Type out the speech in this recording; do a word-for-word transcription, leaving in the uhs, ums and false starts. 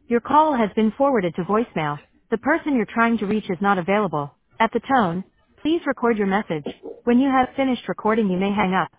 Your call has been forwarded to voicemail. The person you're trying to reach is not available. At the tone, please record your message. When you have finished recording, you may hang up.